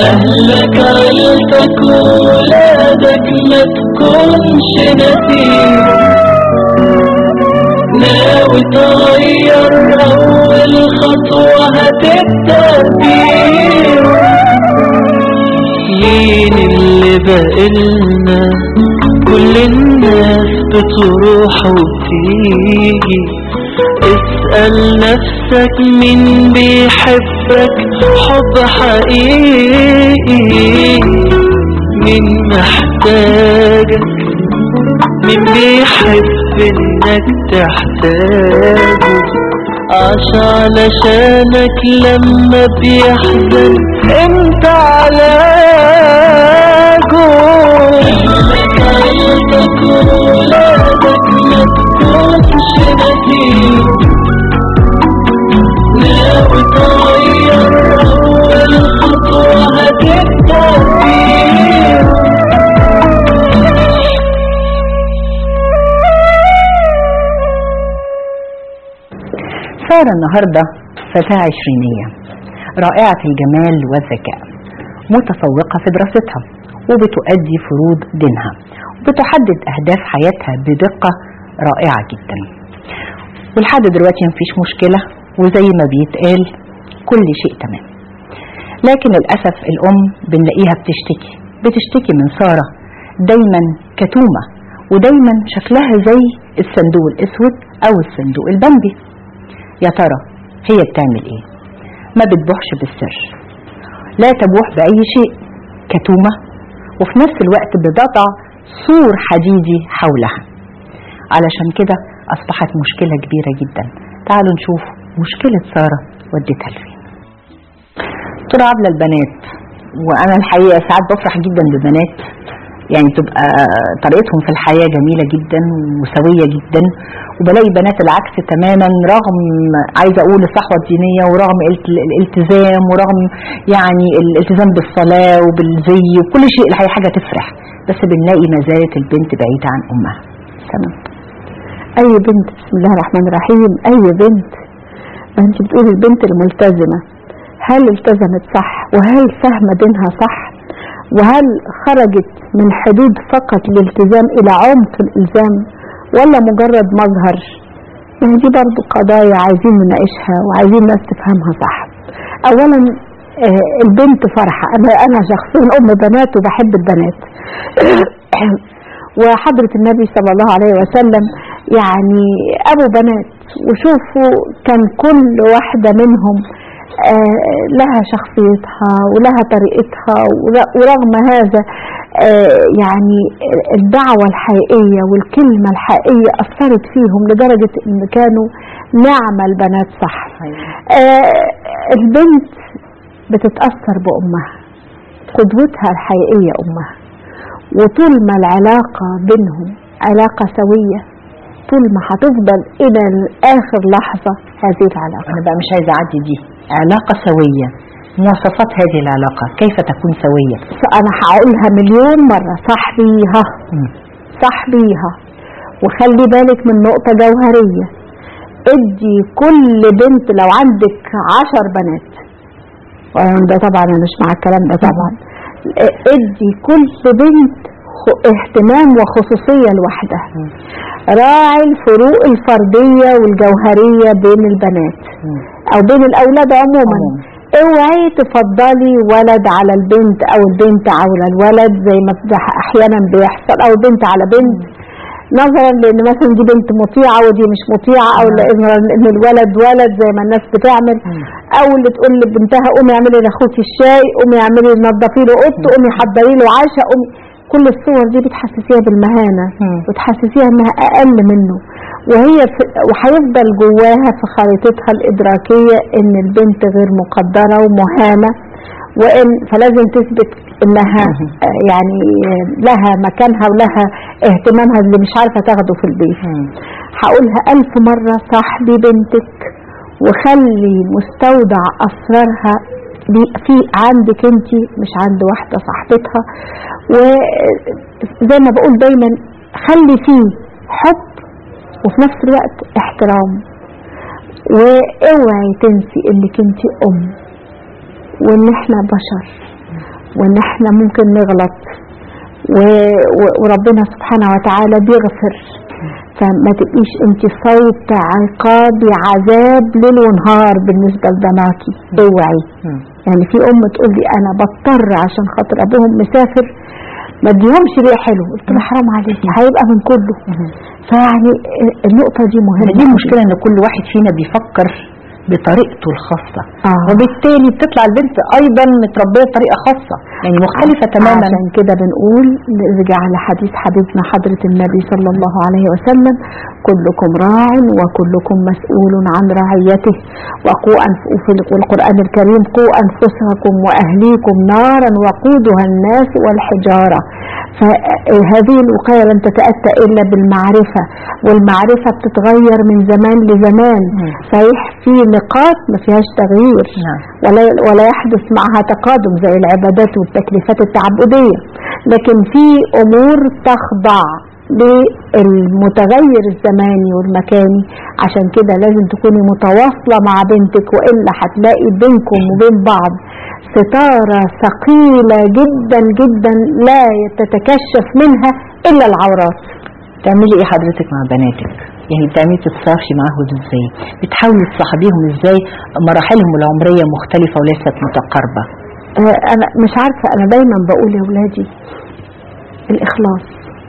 أهلك عيلتك ولادك ما تكونش نسيم، ناوي تغير أول خطوة هتبدأ بيه. مين اللي بقلنا كل الناس بتروح وبتيجي؟ اسأل نفسك مين بيحبك حب حقيقي، مين محتاجك، مين بيحب انك تحتاجه، عاش علشانك لما بيحزن انت علاجه. اهلك عيلتك ولادك ما تكونش نسيم، ناوي تغير اول خطوة هتبدأ بيه. سارة النهاردة فتاة عشرينية رائعة الجمال والذكاء، متفوقة في دراستها وبتؤدي فروض دينها وبتحدد أهداف حياتها بدقة رائعة جدا، ولحد دلوقتي مفيش مشكلة وزي ما بيتقال كل شيء تمام. لكن للأسف الأم بنلاقيها بتشتكي من سارة دايما كتومة، ودايما شكلها زي الصندوق الأسود أو الصندوق البمبي. يا ترى هي بتعمل ايه؟ ما بتبوحش بالسر، لا تبوح بأي شيء، كتومة وفي نفس الوقت بتضع سور حديدي حولها. علشان كده أصبحت مشكلة كبيرة جدا. تعالوا نشوف مشكلة سارة ودتها لفين. ترى عبلة البنات، وأنا الحقيقة ساعات بفرح جدا ببنات، يعني تبقى طريقتهم في الحياة جميلة جدا وسوية جدا، وبلاقي بنات العكس تماما، رغم عايزة أقول الصحوة الدينية ورغم الالتزام ورغم يعني الالتزام بالصلاة وبالزي وكل شيء، الحقيقة حاجة تفرح، بس بنلاقي ما زالت البنت بعيدة عن أمها. تمام. أي بنت، بسم الله الرحمن الرحيم، أي بنت، ما أنت بتقول البنت الملتزمة، هل التزمت صح؟ وهل فاهمة دينها صح؟ وهل خرجت من حدود فقط الالتزام إلى عمق الإلزام، ولا مجرد مظهر؟ يعني دي برضو قضايا عايزين نناقشها وعايزين الناس تفهمها صح. أولا البنت فرحة، أنا شخصيا أم بنات وبحب البنات وحضرة النبي صلى الله عليه وسلم يعني أبو بنات، وشوفوا كان كل واحدة منهم لها شخصيتها ولها طريقتها، ورغم هذا يعني الدعوة الحقيقية والكلمة الحقيقية أثرت فيهم لدرجة إن كانوا نعم البنات صح. البنت بتتأثر بأمها، قدوتها الحقيقية أمها، وطول ما العلاقة بينهم علاقة سوية، طول ما هتفضل إلى آخر لحظة هذه العلاقة. أنا بقى مش عايزة أعدي دي علاقة سوية. مواصفات هذه العلاقة كيف تكون سوية؟ أنا هقولها مليون مرة، صاحبيها. وخلي بالك من نقطة جوهرية، ادي كل بنت، لو عندك 10 بنات، ده طبعا أنا مش مع الكلام ده طبعا، ادي كل بنت اهتمام وخصوصية لوحدها. راعي الفروق الفردية والجوهرية بين البنات او بين الاولاد عموما. اوعي تفضلي ولد على البنت او البنت على الولد زي ما احيانا بيحصل، او البنت على بنت، نظرا لان مثلا دي بنت مطيعة ودي مش مطيعة، او ان الولد ولد زي ما الناس بتعمل، او اللي تقول لبنتها قومي اعملي لاخوكي الشاي، قومي اعملي نظفي له اوضته، قومي حضري له عشاء، قومي. كل الصور دي بتحسسيها بالمهانة وتحسسيها انها اقل منه، وهيفضل جواها في خريطتها الادراكية ان البنت غير مقدرة ومهانة، وان فلازم تثبت انها يعني لها مكانها ولها اهتمامها اللي مش عارفة تاخده في البيت. هقولها 1000 مرة، صاحبي بنتك وخلي مستودع اسرارها في عندك انت، مش عند واحدة صاحبتها. وزي ما بقول دايما خلي فيه حب وفي نفس الوقت احترام، واوعي تنسي انك انت ام، وان احنا بشر، وان احنا ممكن نغلط وربنا سبحانه وتعالى بيغفر. فما تبقيش انت صوت عقابي عذاب ليل ونهار بالنسبة لبناتي، اوعي. يعني في ام تقول لي انا بضطر عشان خاطر ابوهم مسافر ما اديهمش بيئة حلو، قلت له حرام عليك هيبقى من كله. فيعني النقطة دي مهمة. دي المشكلة ان كل واحد فينا بيفكر بطريقته الخاصة، وبالتالي بتطلع البنت ايضا متربية بطريقة خاصة يعني مختلفة تماما. عشان كده بنقول نرجع لحديث حبيبنا حضرة النبي صلى الله عليه وسلم: كلكم راع وكلكم مسؤول عن رعيته، وفي القرآن الكريم: قوا أنفسكم وأهليكم نارا وقودها الناس والحجارة. فهذه الوقاية لن تتأتى إلا بالمعرفة، والمعرفة بتتغير من زمان لزمان. صحيح في نقاط ما فيهاش تغيير ولا يحدث معها تقادم زي العبادات والتكليفات التعبدية، لكن في أمور تخضع للمتغير الزماني والمكاني. عشان كده لازم تكوني متواصلة مع بنتك، وإلا هتلاقي بينكم وبين بعض ستارة ثقيلة جدا جدا لا تتكشف منها إلا العورات. تعملي ايه حضرتك مع بناتك؟ يعني بتعملي تتصافي معاهم ازاي؟ بتحاولي تصاحبيهم ازاي؟ مراحلهم العمرية مختلفة وليست متقاربة. انا مش عارفة، انا دايما بقول يا ولادي الاخلاص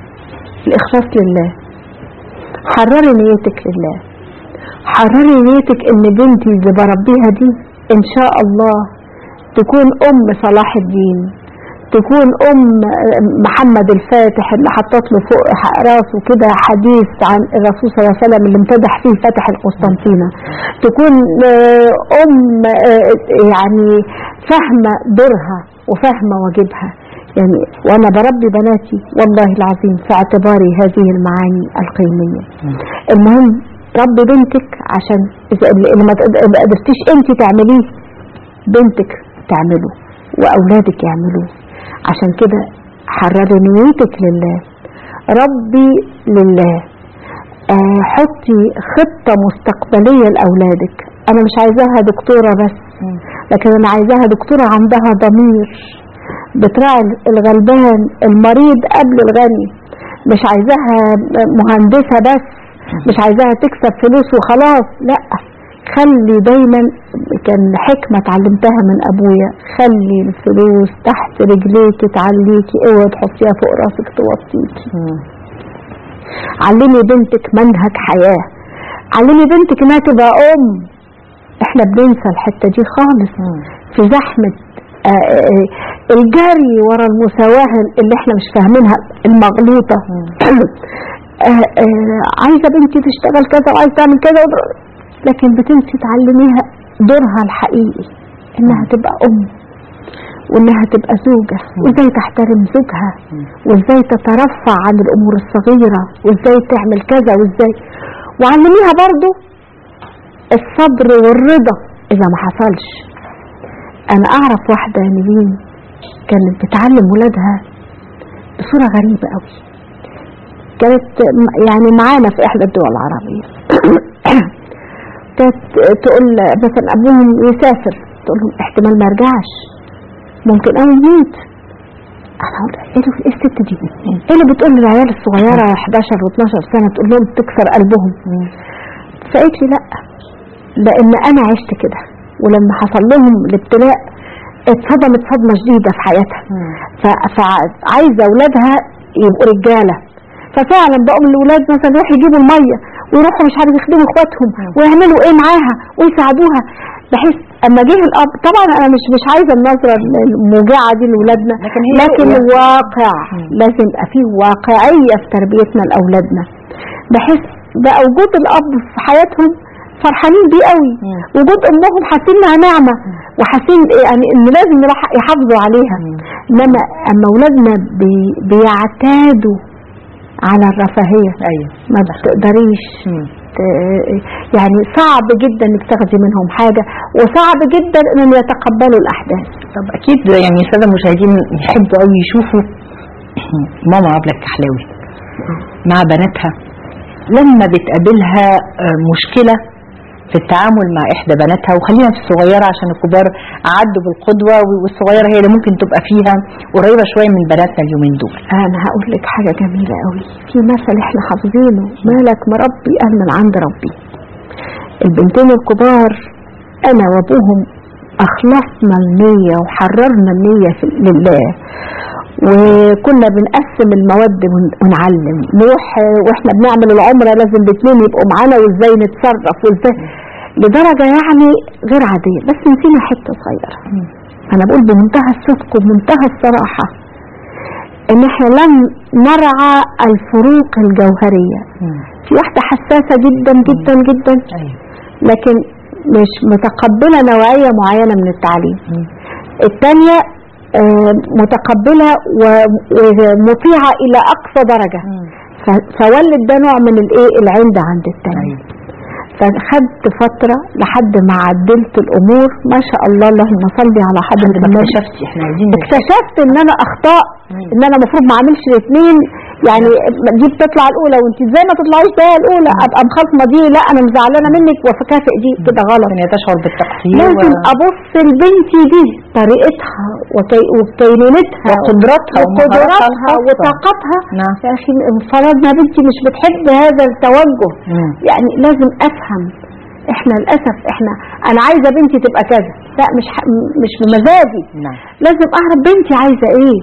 لله. حرري نيتك لله، حرري نيتك ان بنتي اللي بربيها دي ان شاء الله تكون ام صلاح الدين، تكون ام محمد الفاتح اللي حطت له فوق راسه كده حديث عن الرسول صلى الله عليه وسلم اللي امتدح فيه فتح القسطنطينة، تكون ام يعني فاهمة دورها وفاهمة واجبها. يعني وانا بربي بناتي والله العظيم في اعتباري هذه المعاني القيمية. المهم ربي بنتك، عشان اللي ما قدرتيش انت تعمليه بنتك تعمله واولادك يعملوه. عشان كده حرري نيتك لله، ربي لله، حطي خطة مستقبلية لأولادك. أنا مش عايزاها دكتورة بس، لكن أنا عايزاها دكتورة عندها ضمير، بتراعي الغلبان المريض قبل الغني. مش عايزاها مهندسة بس، مش عايزاها تكسب فلوس وخلاص، لأ. خلي دايما، كان حكمة اتعلمتها من ابويا: خلي الفلوس تحت رجليكي تعليكي، اوعي تحطيها فوق راسك توطيكي. علمي بنتك منهج حياة، علمي بنتك انها تبقى ام. احنا بننسى الحتة دي خالص في زحمة الجري ورا المساواة اللي احنا مش فاهمينها المغلوطة. عايزة بنتي تشتغل كذا وعايزة تعمل كذا، لكن بتنسي تعلميها دورها الحقيقي، انها تبقى ام، وانها تبقى زوجة، وازاي تحترم زوجها، وازاي تترفع عن الامور الصغيرة، وازاي تعمل كذا وازاي. وعلميها برضو الصبر والرضا اذا ما حصلش. انا اعرف واحدة يا نيلين كانت بتعلم ولادها بصورة غريبة قوي. كانت يعني معانا في احدى الدول العربية تقول مثلا ابوهم يسافر، تقول لهم احتمال ما يرجعش، ممكن يموت. انا اقول ايه الست دي؟ ايه اللي بتقول للعيال الصغيره 11 و12 سنه تقول لهم تكسر قلبهم؟ فقالت لي لا، لان انا عشت كده، ولما حصل لهم الابتلاء اتصدمت صدمه شديده في حياتها، فعايزه اولادها يبقوا رجاله. ففعلا بقوا الاولاد مثلا يروحوا يجيبوا الميه ويروحوا مش عارف يخدموا اخواتهم ويعملوا ايه معاها ويساعدوها، بحيث اما جه الاب. طبعا انا مش عايزه النظره الموجعه دي لاولادنا، لكن الواقع لازم يبقى فيه واقعيه في تربيتنا لاولادنا، بحيث بقى وجود الاب في حياتهم فرحانين بيه قوي، وجود امهم حاسين انها نعمه وحاسين يعني ان لازم يحافظوا عليها. انما اما اولادنا بيعتادوا على الرفاهية، ما بتقدريش يعني صعب جدا انك تاخدي منهم حاجة، وصعب جدا انهم يتقبلوا الاحداث. طب اكيد يعني السادة المشاهدين يحبوا قوي يشوفوا ماما عبلة الكحلاوي مع بناتها لما بتقابلها مشكلة في التعامل مع إحدى بناتها، وخلينا في الصغيرة عشان الكبار عدوا بالقدوة، والصغيرة هي اللي ممكن تبقى فيها قريبة شوية من بناتنا اليومين دول. انا هقول لك حاجة جميلة قوي، في مثل احنا حافظينه، مالك مربي قال من عند ربي. البنتين الكبار انا وابوهم اخلصنا النية وحررنا النية لله، وكنا بنقسم المواد ونعلم، نروح واحنا بنعمل العمرة لازم الاثنين يبقوا معانا وازاي نتصرف وازاي، لدرجة يعني غير عادية. بس نسينا حتة صغيرة، انا بقول بمنتهى الصدق ومنتهى الصراحة ان احنا لم نرعى الفروق الجوهرية. في واحدة حساسة جدا جدا جدا، لكن مش متقبلة نوعية معينة من التعليم. الثانية متقبلة ومطيعة إلى أقصى درجة، فولد ده نوع من العند عند الثانية. فخدت فترة لحد ما عدلت الأمور ما شاء الله، اللهم صل على حضرة النبي. اكتشفت ان انا اخطاء، ان انا المفروض ما اعملش الاثنين، يعني دي بتطلع الاولى وانت ازاي ما تطلعيش ده الاولى، ابقى مخاصمه دي، لا انا مزعلانه منك وفكافئ دي، كده غلط. هي تشعر بالتقصير، لازم ابص لبنتي دي طريقتها وكينونتها وقدراتها وطاقتها. يا اخي فرضنا بنتي مش بتحب هذا التوجه، يعني لازم افهم. احنا للاسف انا عايزه بنتي تبقى كذا، لا مش بمزاجي، لازم اعرف بنتي عايزه ايه،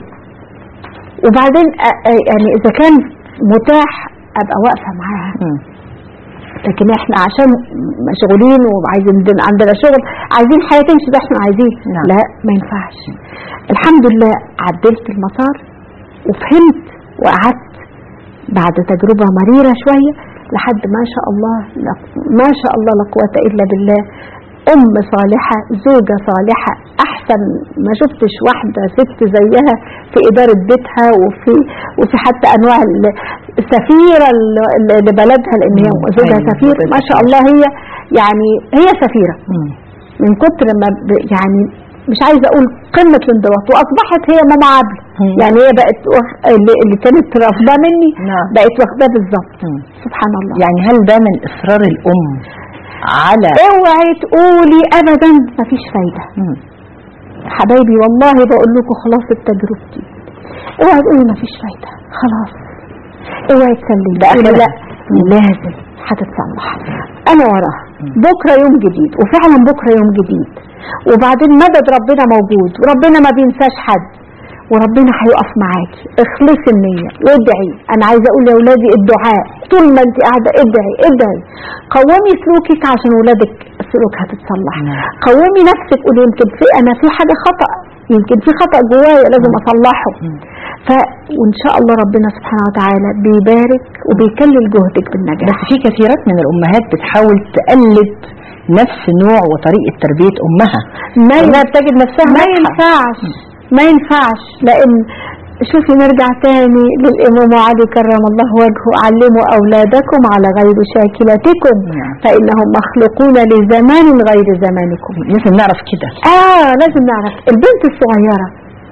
وبعدين يعني اذا كان متاح ابقى واقفه معاها. لكن احنا عشان مشغولين وعايزين عندنا شغل، عايزين حياه تمشي زي احنا عايزين، لا ما ينفعش. الحمد لله عدلت المسار وفهمت وقعدت بعد تجربه مريره شويه لحد ما شاء الله ما شاء الله لا قوة إلا بالله، أم صالحة، زوجة صالحة، أحسن ما شفتش واحدة ست زيها في إدارة بيتها وفي حتى أنواع السفيرة لبلدها، لأن هي زوجها سفير ما شاء الله، هي سفيرة من كتر ما يعني مش عايزة أقول قمة الانضباط، وأصبحت هي ماما عبل، يعني هي بقت اللي كانت رافضة مني بقت واخداه بالظبط. سبحان الله. يعني هل ده من إصرار الأم على اوعي تقولي أبدا مفيش فايدة. حبايبي والله بقول لكم خلاصة تجربتي، اوعي تقولي مفيش فايدة، خلاص اوعي تسلمي، لا لازم هتتصلح، أنا وراها، بكرة يوم جديد، وفعلا بكرة يوم جديد، وبعدين مدد ربنا موجود، وربنا ما بينساش حد، وربنا هيقف معاكي. اخلصي النية وادعي. انا عايزه اقول يا اولادي الدعاء طول ما انت قاعده ادعي ادعي، قومي سلوكك عشان اولادك سلوكها تتصلح. قومي نفسك، قولي يمكن انا في حاجه خطأ، يمكن في خطأ جوايا لازم اصلحه. وان شاء الله ربنا سبحانه وتعالى بيبارك وبيكلل جهدك بالنجاح. بس في كثيرات من الامهات بتحاول تقلد نفس نوع وطريقه تربيه امها، ما بتجد نفسها ما ينفعش. لان شوفي نرجع تاني للإمام علي كرم الله وجهه، علموا أولادكم على غير شاكلتكم فإنهم مخلوقون لزمان غير زمانكم. لازم نعرف كده. لازم نعرف. البنت الصغيرة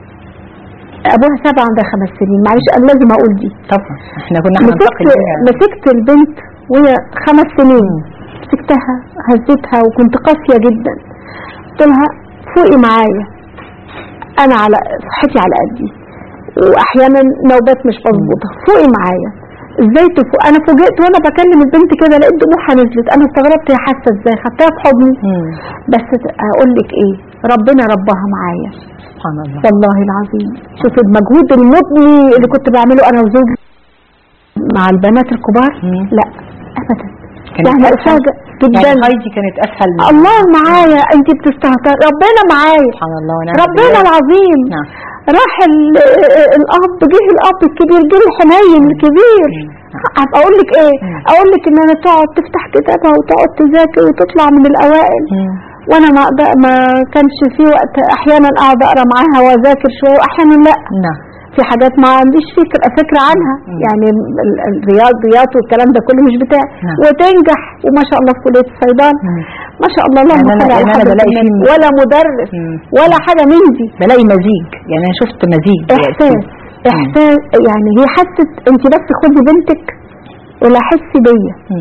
أبوها 7 عندها 5 سنين، معلش أنا لازم أقول دي طبعا، احنا كنا مسكت البنت وهي 5 سنين، مسكتها هزتها وكنت قاسية جدا، قلت لها فوقي معايا، أنا على صحتي على قدي واحيانا نوبات مش مظبوطه، فوقي معايا. ازاي تفوق؟ انا فوجئت وانا بكلم البنت كده لقيت دموعها نزلت، انا استغربت هي حاسه ازاي، خدتها في حضني. بس اقول لك ايه، ربنا رباها معايا سبحان الله والله العظيم. شوف المجهود المضني اللي كنت بعمله انا وزوجي مع البنات الكبار، لا ابدا، يعني افاجئ جدا. يعني هايدي كانت اسهل من الله معايا، انت بتستهتر، ربنا معايا سبحان الله ربنا العظيم. راح الاب، جه الاب الكبير، جه الحنين الكبير. اقول لك ايه، اقول لك ان انا تقعد تفتح كتابها وتقعد تذاكر وتطلع من الاوائل، وانا ما كانش في وقت، احيانا اقعد اقرا معاها واذاكر شويه واحيانا لا. في حاجات ما عنديش فكره عنها، يعني الرياضيات والكلام ده كله مش بتاعي، وتنجح وما شاء الله في كليه الصيدله ما شاء الله. اللهم صل على حضرة النبي. ولا مدرس ولا حاجه من دي، بلاقي مزيج، يعني انا شفت مزيج احساس يعني هي حست انت بس خدي بنتك ولا حسي بيا،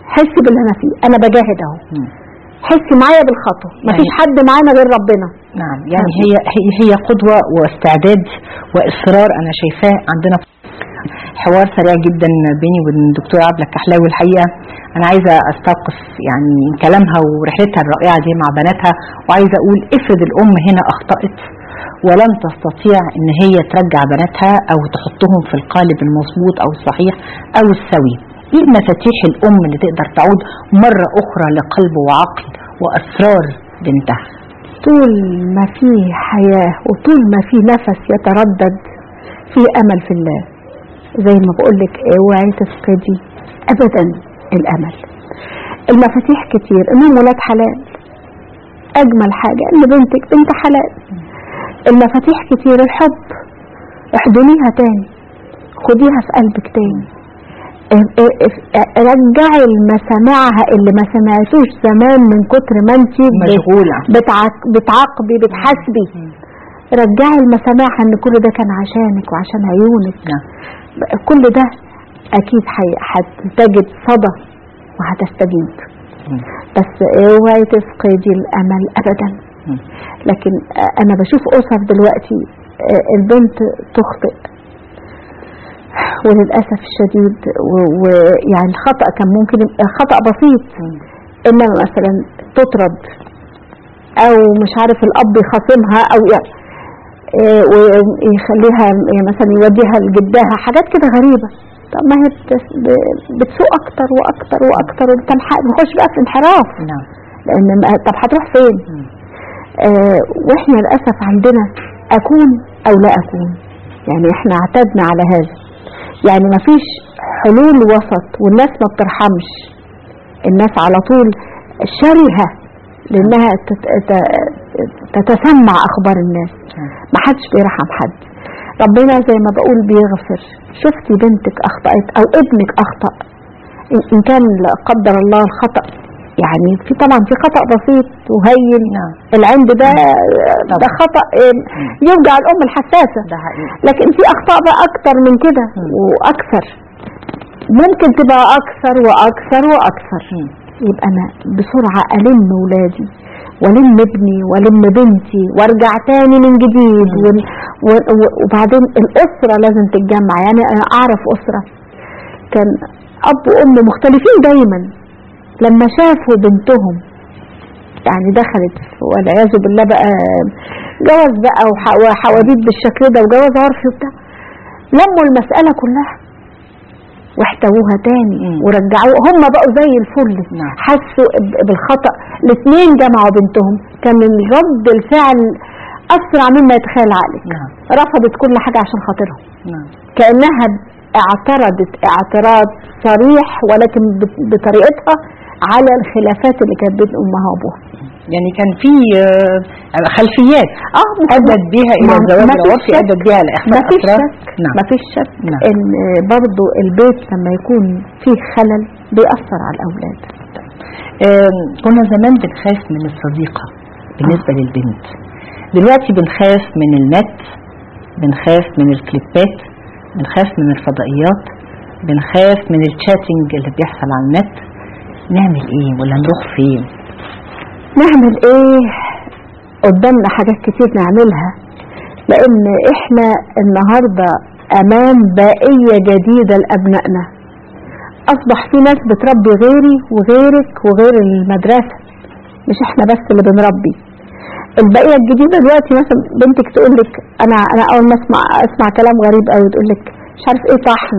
حسي باللي انا فيه، انا بجاهد اهو، حسي معايا بالخطوه، مفيش حد معانا غير ربنا. نعم، يعني هي قدوة واستعداد وإصرار. أنا شايفاه عندنا حوار سريع جدا بيني وبين الدكتورة عبلة الكحلاوي. الحقيقة أنا عايزة أستوقف يعني كلامها ورحلتها الرائعة دي مع بناتها، وعايزة أقول افرض الأم هنا أخطأت ولم تستطيع إن هي ترجع بناتها أو تحطهم في القالب المظبوط أو الصحيح أو السوي، إيه مفاتيح الأم اللي تقدر تعود مرة أخرى لقلب وعقل وأسرار بنتها؟ طول ما في حياة وطول ما في نفس يتردد في أمل في الله، زي ما بقولك اوعي تفقدي أبدا الأمل. المفاتيح كتير، إنهم ولاد حلال، أجمل حاجة إن بنتك بنت حلال. المفاتيح كتير، الحب، احضنيها تاني، خديها في قلبك تاني، رجعي المسامعها اللي ما سمعتوش زمان من كتر ما انت مشغولة بتعاقبي بتحاسبي. رجعي المسامعها ان كل ده كان عشانك وعشان عيونك. كل ده اكيد هتجد صدى وهتستجيب، بس اوعي تفقدي الامل ابدا. لكن انا بشوف اسر دلوقتي البنت تخطئ وللأسف الشديد، ويعني الخطأ كان ممكن يبقى خطأ بسيط، إنما مثلا تطرد أو مش عارف الأب يخاصمها أو ويخليها مثلا يوديها لجدها، حاجات كده غريبة. طب ما هي بتسوق أكتر وأكتر وأكتر، بنخش بقى في انحراف. لأن طب هتروح فين؟ وإحنا للأسف عندنا أكون أو لا أكون، يعني إحنا اعتدنا على هذا، يعني مفيش حلول وسط، والناس ما بترحمش، الناس على طول شرهة لأنها تتسمع أخبار الناس، ما حدش بيرحم حد. ربنا زي ما بقول بيغفر. شفتي بنتك أخطأت أو ابنك أخطأ، إن كان لا قدر الله الخطأ يعني طبعا في خطأ بسيط وهين، العند ده خطأ يوجع الأم الحساسة، لكن في أخطاء بقى أكتر من كده وأكثر، ممكن تبقى أكثر وأكثر وأكثر. يبقى أنا بسرعة ألم ولادي ولم ابني ولم بنتي وارجع تاني من جديد. وبعدين الأسرة لازم تتجمع. يعني أنا أعرف أسرة كان أب وأم مختلفين دايما، لما شافوا بنتهم يعني دخلت والعياذ بالله بقى جواز بقى وحواديت بالشكل ده وجواز عرفي وبتاع، لموا المسألة كلها واحتووها تاني ورجعوها، هم بقوا زي الفل. حسوا بالخطأ، الاثنين جمعوا بنتهم، كان رد الفعل أسرع مما يتخيل عقلك. رفضت كل حاجة عشان خاطرهم، كأنها اعترضت اعتراض صريح ولكن بطريقتها على الخلافات اللي كانت بين امها وابوها. يعني كان في خلفيات ادت بها الى الزواج العرفي، ادت بها لاخفاء اسرار. ما فيش شك ان برضو البيت لما يكون فيه خلل بيأثر على الاولاد. كنا زمان بنخاف من الصديقة بالنسبة للبنت، دلوقتي بنخاف من النت، بنخاف من الكليبات، بنخاف من الفضائيات، بنخاف من الشاتنج اللي بيحصل على النت. نعمل ايه ولا نروح فين؟ نعمل ايه؟ قدامنا حاجات كتير نعملها، لان احنا النهاردة امام بائية جديدة لابنائنا. اصبح في ناس بتربي غيري وغيرك وغير المدرسة، مش احنا بس اللي بنربي. البائية الجديدة دلوقتي مثلا بنتك تقولك انا اول ما اسمع كلام غريب قوي، تقولك مش عارف ايه طحن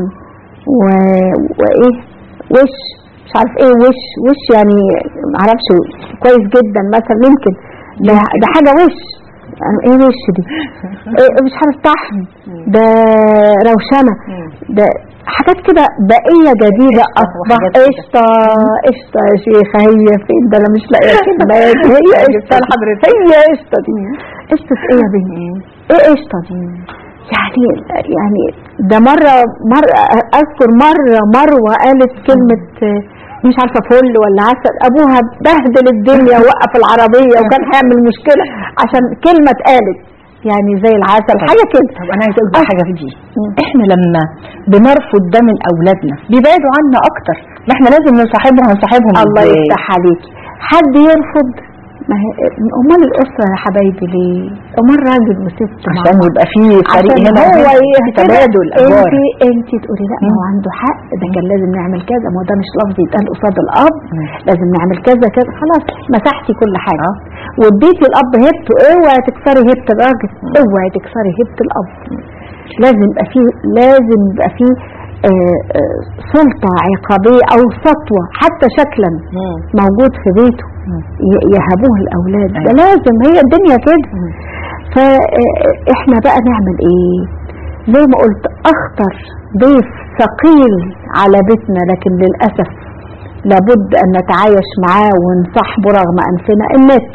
وايه وش، مش عارف ايه وش يعني معرفش كويس جدا مثلا، يمكن ده حاجة وش، يعني ايه وش دي؟ إيه مش عارف طحن، ده روشنة، ده حاجات كده بقية جديدة. أصبح قشطة يا شيخة، هي فين ده؟ أنا مش لاقية كلمات. هي قشطة لحضرتك، هي قشطة دي، قشطة ايه يا بنتي؟ ايه قشطة دي؟ يعني ده مرة أذكر مرة مروة قالت كلمة مش عارفة فل ولا عسل، أبوها بهدل الدنيا ووقف العربية وكان هيعمل مشكلة عشان كلمة اتقالت. يعني زي العسل حاجه كده. طب انا عايزه اقول بقى حاجه في دي، احنا لما بنرفض ده من اولادنا بيبعدوا عنا اكتر، ما احنا لازم نصاحبهم هنصاحبهم. الله يفتح عليكي، حد يرفض؟ ما هي امال الاسره يا حبايبي ليه؟ امال راجل وست عشان يبقى في فريق هنا هو تبادل ادوار. انت تقولي لا ما هو عنده حق، ده كان لازم نعمل كذا، ما هو ده مش لفظ يتقال قصاد الاب، لازم نعمل كذا كذا، خلاص مسحتي كل حاجه واديتي الاب هبته. اوعي تكسري هبه الراجل، اوعي تكسري هبه الاب. لازم يبقى فيه سلطه عقابيه او سطوه حتى شكلا موجود في بيته يهبوه الاولاد. ده لازم، هي الدنيا كده. فاحنا بقى نعمل ايه؟ زي ما قلت اخطر ضيف ثقيل على بيتنا، لكن للاسف لابد ان نتعايش معاه ونصاحبه رغم انفنا، النت.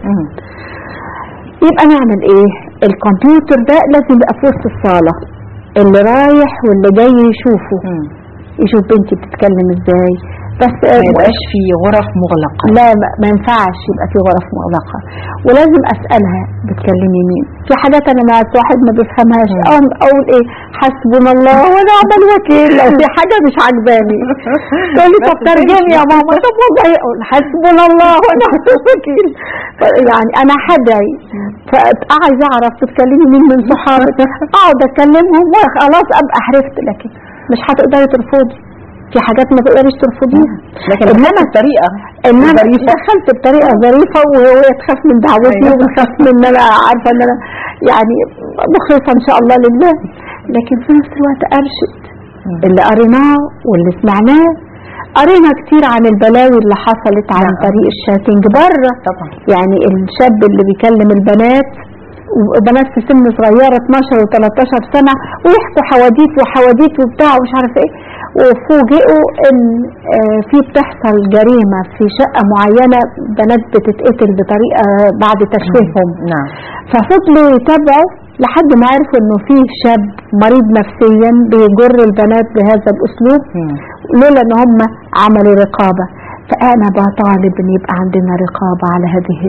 يبقى نعمل ايه؟ الكمبيوتر ده لازم يبقى في وسط الصاله، اللي رايح واللي جاي يشوفه، يشوف بنتي بتتكلم ازاي. بس ما يبقاش في غرف مغلقه، لا ما ينفعش يبقى في غرف مغلقه. ولازم اسالها بتكلمي مين. في حاجات انا مع واحد ما بفهمهاش، اقول ايه؟ حسبنا الله ونعم الوكيل. لو في حاجه مش عجباني تقول لي طب ترجمي يا ماما، طب والله اقول حسبنا الله ونعم الوكيل. يعني انا هدعي، فعايزه اعرف بتكلمي مين من صحابك، اقعد اكلمهم وخلاص ابقى عرفت. لكن مش هتقدري ترفضي، في حاجات ما تقدريش ترفضيها. لكن انما الطريقه دخلت بطريقه ظريفه وهي تخاف من دعوتي وبتخاف من ان انا عارفه ان انا يعني مخلصه ان شاء الله لله، لكن في نفس الوقت ارشد. اللي قريناه واللي سمعناه، قرينا كتير عن البلاوي اللي حصلت عن طريق الشاتنج بره طبعا. يعني الشاب اللي بيكلم البنات وبنات في سن صغيره 12 و13 سنه ويحكوا حواديت وبتاع ومش عارف ايه، وفوجئوا ان في بتحصل جريمه في شقه معينه، بنات بتتقتل بطريقه بعد تشويههم. نعم. ففضلوا يتابعوا لحد ما عرفوا انه في شاب مريض نفسيا بيجر البنات بهذا الاسلوب، لولا ان هم عملوا رقابه. فأنا بطالب أن يبقى عندنا رقابة على هذه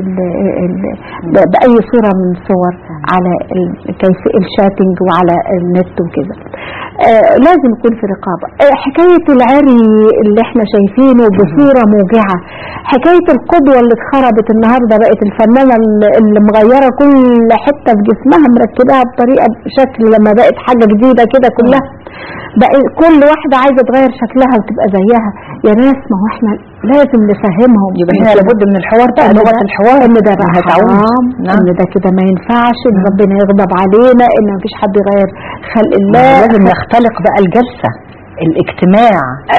بأي صورة من صور على كيف الشاتنج وعلى النت وكذا. لازم يكون في رقابة. حكاية العري اللي احنا شايفينه بصورة موجعة، حكاية القدوة اللي اتخربت النهاردة، بقت الفنانة اللي مغيرة كل حتة في جسمها مركبها بطريقة بشكل، لما بقت حاجة جديدة كده كلها بقى كل واحدة عايزة تغير شكلها وتبقى زيها. يا ناس ما هو احنا لازم نفهمهم. يبقى هنا لابد من الحوار بقى، لغة الحوار، ان ده بقى حرام، ان ده كده ما ينفعش، ان ربنا يغضب علينا، ان مفيش حد يغير خلق الله. لازم نختلق بقى الجلسة، الاجتماع،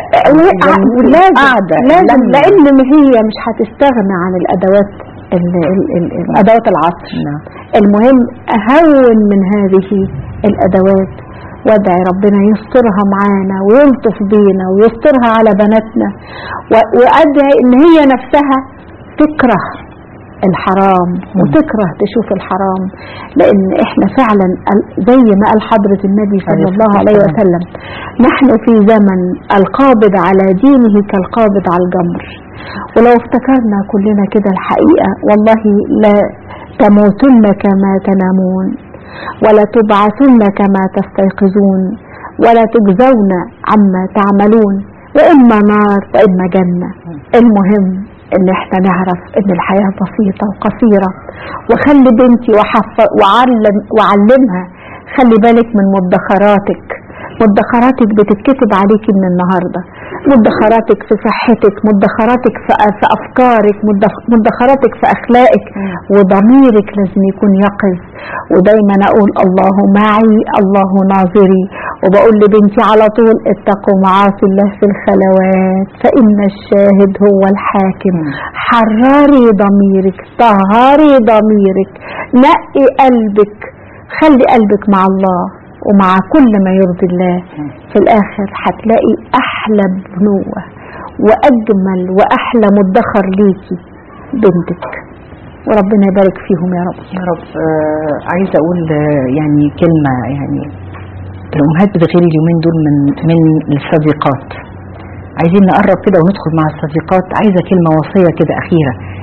لازم لان هي مش هتستغنى عن الادوات ادوات العصر. المهم اهون من هذه الادوات، وادعي ربنا يسترها معانا ويلطف بينا ويسترها على بناتنا، وادعي ان هي نفسها تكره الحرام وتكره تشوف الحرام. لان احنا فعلا زي ما قال حضرة النبي صلى الله عليه وسلم، نحن في زمن القابض على دينه كالقابض على الجمر. ولو افتكرنا كلنا كده الحقيقة والله لا تموتن كما تنامون، ولا تبعثن كما تستيقظون، ولا تجزون عما تعملون، وإما نار وإما جنة. المهم ان احنا نعرف ان الحياة بسيطة وقصيرة. وخلي بنتي وعلمها خلي بالك من مدخراتك بتتكتب عليكي من النهاردة، مدخراتك في صحتك، مدخراتك في أفكارك، مدخراتك في أخلاقك، وضميرك لازم يكون يقظ. ودايما أقول الله معي الله ناظري، وبقول لبنتي على طول اتقوا معاصي الله في الخلوات فإن الشاهد هو الحاكم. حرري ضميرك، طهري ضميرك، نقي قلبك، خلي قلبك مع الله ومع كل ما يرضي الله. في الآخر هتلاقي أحلى بنوة وأجمل وأحلى مدخر ليكي بنتك، وربنا يبارك فيهم يا رب. يا رب. عايزة أقول يعني كلمة، يعني الأمهات بتغير اليومين دول من الصديقات، عايزين نقرب كده وندخل مع الصديقات. عايزة كلمة وصية كده أخيرة،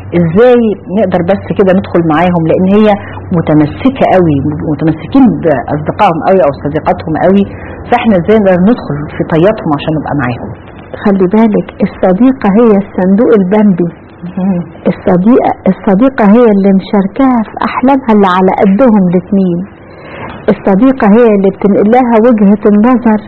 ازاي نقدر بس كده ندخل معاهم، لان هي متمسكه قوي، متمسكين باصدقائهم قوي او صديقاتهم قوي، فاحنا ازاي نقدر ندخل في طياتهم عشان نبقى معاهم؟ خلي بالك الصديقة هي الصندوق البمبي. الصديقة هي اللي مشاركاها في أحلامها اللي على قدهم الاتنين. الصديقة هي اللي بتنقل لها وجهة النظر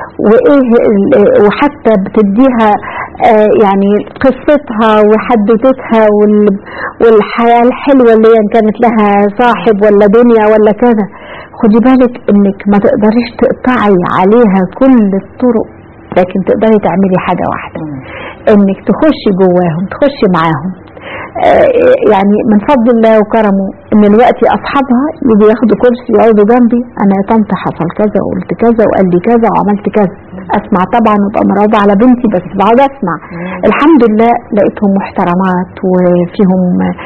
وحتى بتديها يعني قصتها وحدوتتها والحياة الحلوة اللي هي كانت لها صاحب ولا دنيا ولا كذا. خدي بالك انك ما تقدريش تقطعي عليها كل الطرق، لكن تقدري تعملي حاجة واحدة، انك تخشي جواهم، تخشي معاهم. يعني من فضل الله وكرمه ان دلوقتي اصحابها يجوا ياخدوا كرسي يقعدوا جنبي، انا يا طنط حصل كذا وقلت كذا وقال لي كذا وعملت كذا، اسمع طبعا وابقى مراضة على بنتي، بس بقعد اسمع. الحمد لله لقيتهم محترمات وفيهم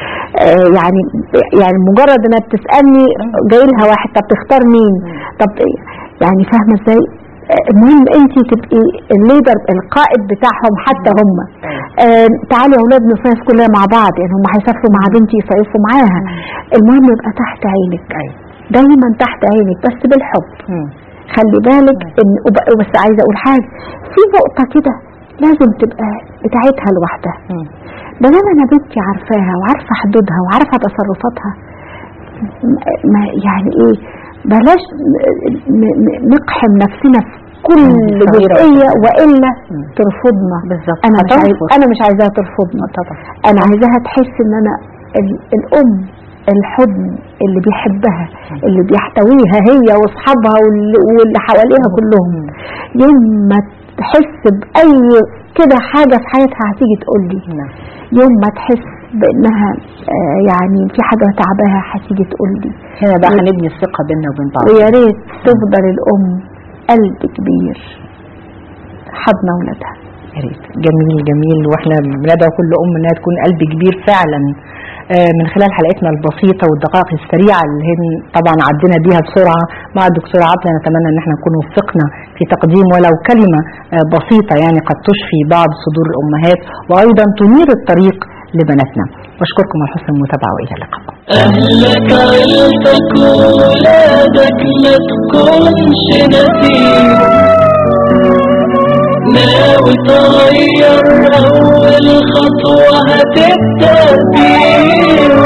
يعني مجرد انها بتسالني جاي لها واحد، طب تختار مين، طب يعني فاهمه ازاي. المهم انت تبقي الليدر، القائد بتاعهم حتى هم. تعالوا يا اولاد نصيف كلنا مع بعض، يعني هم هيسافروا مع بنتي يصيفوا معاها. المهم يبقى تحت عينك، دايما تحت عينك بس بالحب. خلي بالك ان بس عايزه اقول حاجه، في نقطه كده لازم تبقى بتاعتها لوحدها. ده انا بنتي عارفاها وعارفه حدودها وعارفه تصرفاتها، ما يعني ايه، بلاش نقحم نفسنا في كل جزئية وإلا ترفضنا. بالظبط. أنا مش عايزاها ترفضنا طبعا، أنا عايزاها تحس إن أنا الأم الحضن اللي بيحبها اللي بيحتويها هي وأصحابها واللي حواليها كلهم. يوم ما تحس بأي كده حاجة في حياتها هتيجي تقول لي، يوم ما تحس بانها يعني في حاجه تعباها هتيجي تقول لي. هنا بقى هنبني الثقه بيننا وبين بعض. ويا ريت تفضل الام قلب كبير حضن اولادها. يا ريت. جميل جميل، واحنا بندعو كل ام انها تكون قلب كبير فعلا. من خلال حلقتنا البسيطه والدقائق السريعه اللي طبعا عدينا بيها بسرعه مع الدكتوره عطله، نتمنى ان احنا نكون وفقنا في تقديم ولو كلمه بسيطه يعني قد تشفي بعض صدور الامهات وايضا تنير الطريق لبناتنا. بشكركم على حسن المتابعه والى اللقاء. أهلك عيلتك وولادك ما تكونش نسيم، ناوي تغير أول خطوة هتبدأ بيه.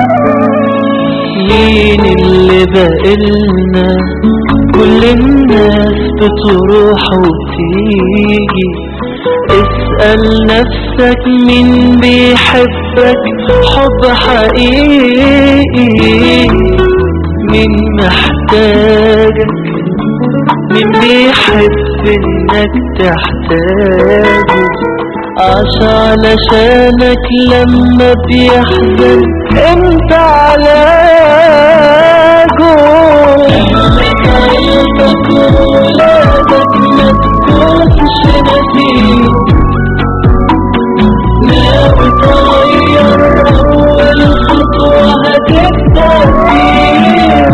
مين اللي بقلنا كل الناس بتروح وتيجي، اسأل نفسك مين بيحبك حب حقيقي، مين محتاجك، مين بيحب انك تحتاجه، عاش علشانك لما بيحزن انت علاجه. اهلك عيلتك وولادك ما تكونش نسيم، ناوي تغير اول خطوة هتبدأ بيها.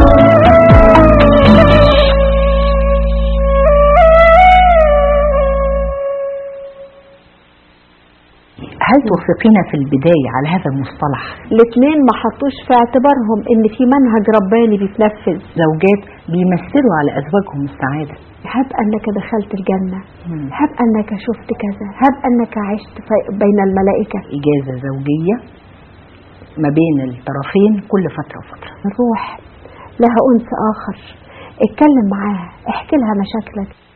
هل توافقين في البداية على هذا المصطلح؟ الاثنين ما حطوش في اعتبارهم ان في منهج رباني بيتنفذ. زوجات بيمثلوا على ازواجهم السعادة. هب انك دخلت الجنة، هب انك شفت كذا، هب انك عشت بين الملائكة. اجازة زوجية ما بين الطرفين كل فترة وفترة. الروح لها انس اخر، اتكلم معاها، احكي لها مشاكلك.